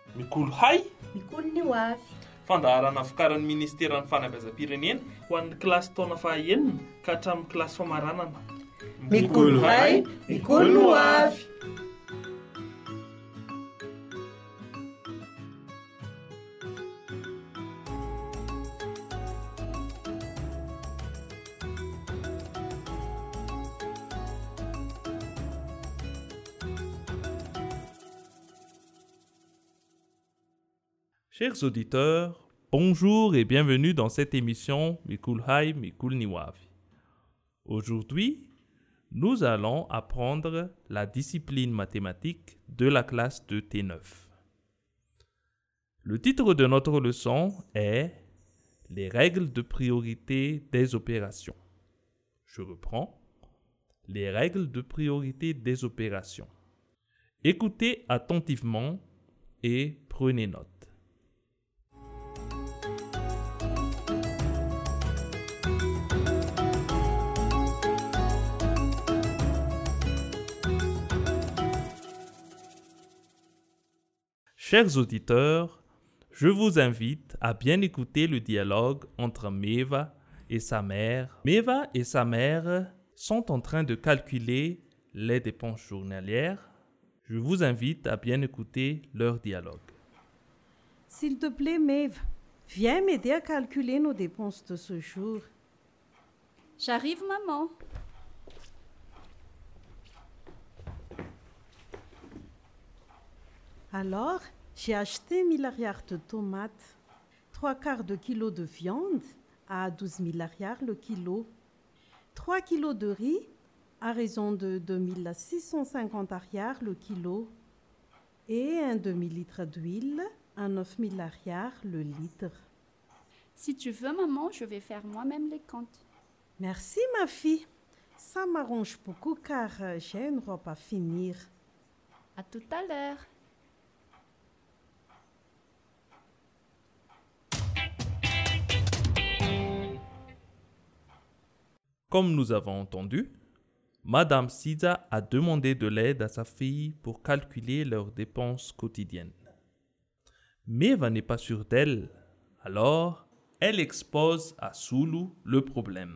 Mikolo hay, mikolo ny ho avy. fandaharana vokarin'ny Ministeran'ny Fanabeazam-pirenena ho an'ny kilasy taona fahaenina ka hatramin'ny kilasy famaranana. Mikolo hay, mikolo ny ho avy. Chers auditeurs, bonjour et bienvenue dans cette émission Mikul Hay, Mikul Niwavi. Aujourd'hui, nous allons apprendre la discipline mathématique de la classe de T9. Le titre de notre leçon est « Les règles de priorité des opérations ». Je reprends. Les règles de priorité des opérations. Écoutez attentivement et prenez note. Chers auditeurs, je vous invite à bien écouter le dialogue entre Meva et sa mère. Meva et sa mère sont en train de calculer les dépenses journalières. Je vous invite à bien écouter leur dialogue. S'il te plaît, Maeve, viens m'aider à calculer nos dépenses de ce jour. J'arrive, maman. Alors, j'ai acheté 1000 arrières de tomates, 3/4 de kilo de viande à 12 000 arrières le kilo, 3 kilos de riz à raison de 2650 arrières le kilo et un demi-litre d'huile à 9000 arrières le litre. Si tu veux, maman, je vais faire moi-même les comptes. Merci, ma fille. Ça m'arrange beaucoup car j'ai une robe à finir. À tout à l'heure. Comme nous avons entendu, Madame Siza a demandé de l'aide à sa fille pour calculer leurs dépenses quotidiennes. Meva n'est pas sûre d'elle, alors elle expose à Soulou le problème.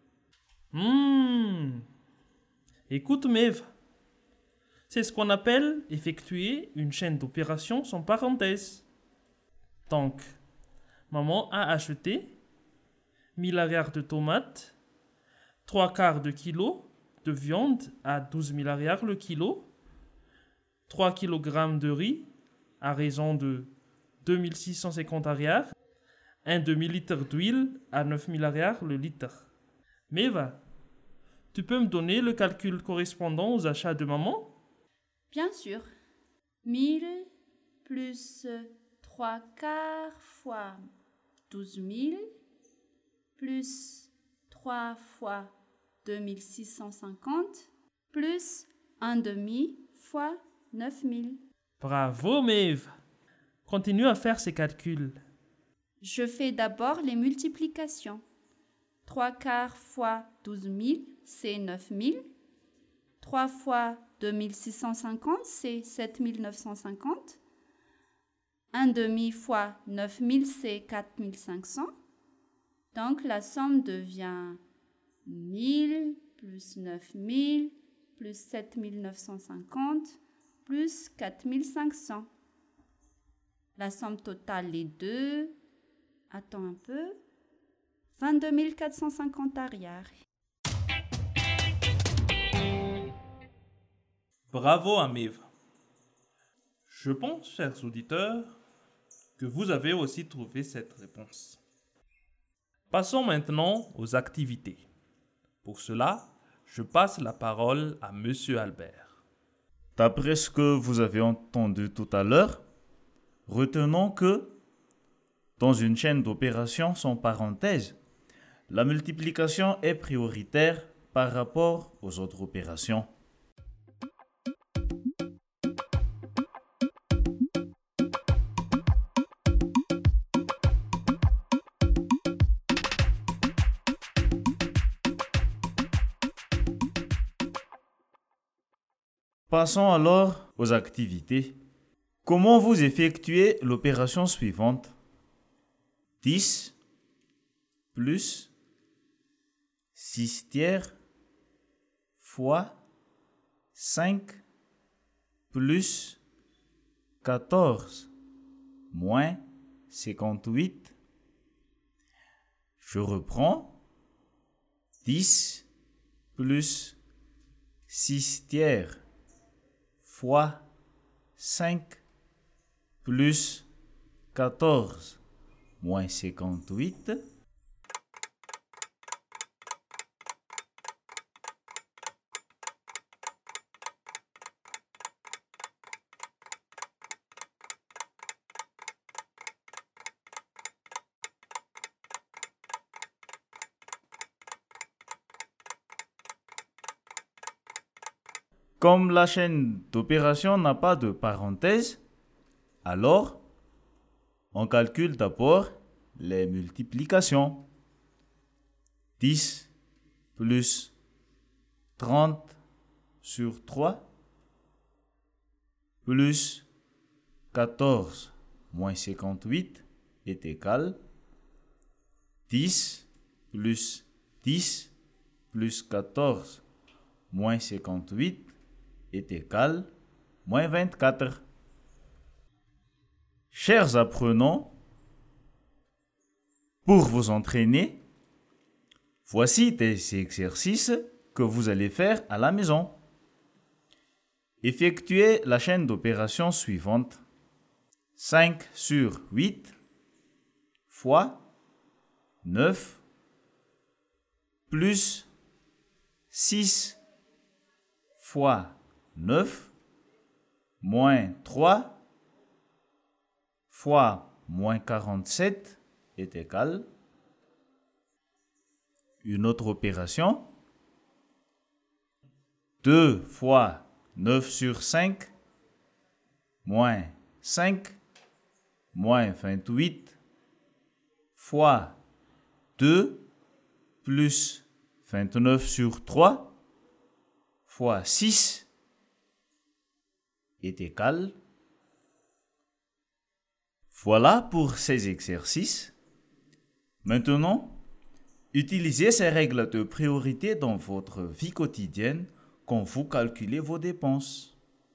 Écoute, Maeve, c'est ce qu'on appelle effectuer une chaîne d'opérations sans parenthèse. Donc, maman a acheté 1000 arrières de tomates, 3/4 de kilo de viande à 12 000 arrières le kilo, 3 kg de riz à raison de 2650 arrières, un demi-litre d'huile à 9000 arrières le litre. Meva, tu peux me donner le calcul correspondant aux achats de maman? Bien sûr. 1000 plus 3/4 fois 12 000 plus 3 fois 2650 plus 1/2 fois 9000. Bravo, Maeve. Continue à faire ces calculs. Je fais d'abord les multiplications. 3/4 fois 12 000, c'est 9000. 3 fois 2650, c'est 7950. 1/2 fois 9000, c'est 4500. Donc, la somme devient 1000 plus 9000 plus 7950 plus 4500. La somme totale est 2. Attends un peu. 22 450 arrières. Bravo à Meva. Je pense, chers auditeurs, que vous avez aussi trouvé cette réponse. Passons maintenant aux activités. Pour cela, je passe la parole à Monsieur Albert. D'après ce que vous avez entendu tout à l'heure, retenons que dans une chaîne d'opérations sans parenthèse, la multiplication est prioritaire par rapport aux autres opérations. Passons alors aux activités. Comment vous effectuez l'opération suivante? 10 plus 6 tiers fois 5 plus 14 moins 58. Je reprends. 10 plus 6 tiers fois 5 plus 14 moins 58. Comme la chaîne d'opération n'a pas de parenthèse, alors on calcule d'abord les multiplications. 10 plus 30 sur 3 plus 14 moins 58 est égal 10 plus 10 plus 14 moins 58 est égal moins 24. Chers apprenants, pour vous entraîner, voici des exercices que vous allez faire à la maison. Effectuez la chaîne d'opération suivante. 5 sur 8 fois 9 plus 6 fois 9 moins 3 fois moins 47 est égal. Une autre opération. 2 fois 9 sur 5 moins 5 moins 28 fois 2 plus 29 sur 3 fois 6 est égal. Voilà pour ces exercices. Maintenant, utilisez ces règles de priorité dans votre vie quotidienne quand vous calculez vos dépenses.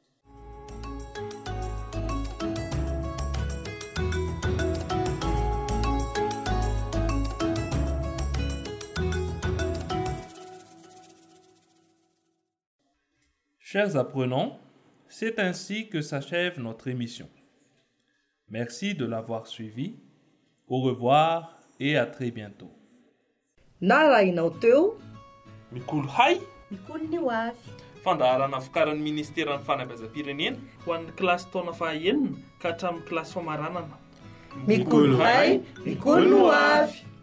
Chers apprenants, c'est ainsi que s'achève notre émission. Merci de l'avoir suivi. Au revoir et à très bientôt. Narainao teo Mikolo hay Mikolo ny ho avy. fandaharana vokarin'ny ministeran'ny fanabeazam-pirenena Ho an'ny kilasy taona fahaenina ka hatramin'ny kilasy famaranana. mikolo hay mikolo ny ho avy.